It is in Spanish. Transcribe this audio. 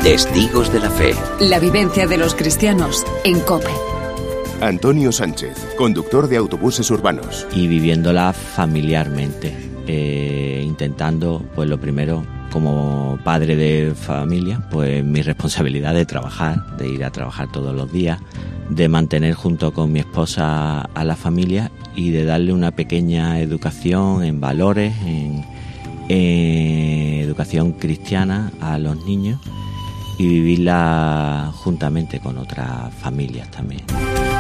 Testigos de la Fe. La vivencia de los cristianos en COPE. Antonio Sánchez, conductor de autobuses urbanos. Y viviéndola familiarmente, intentando, pues lo primero, como padre de familia, pues mi responsabilidad de trabajar, de ir a trabajar todos los días, de mantener junto con mi esposa a la familia y de darle una pequeña educación en valores, en educación cristiana a los niños y vivirla juntamente con otras familias también.